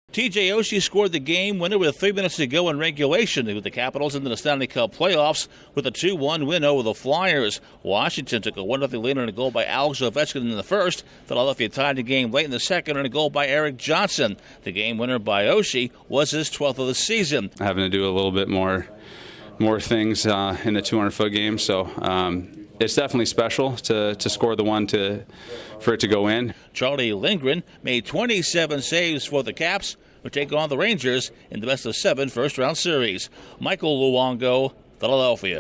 TJ Oshie scored the game winner with 3 minutes to go in regulation, with the Capitals into the Stanley Cup playoffs with a 2-1 win over the Flyers. Washington took a 1-0 lead on a goal by Alex Ovechkin in the first. Philadelphia tied the game late in the second on a goal by Erik Johnson. The game winner by Oshie was his 12th of the season. Having to do a little bit more things in the 200-foot game, so it's definitely special to score the one for it to go in. Charlie Lindgren made 27 saves for the Caps, who take on the Rangers in the best-of-7 first-round series. Michael Luongo, Philadelphia.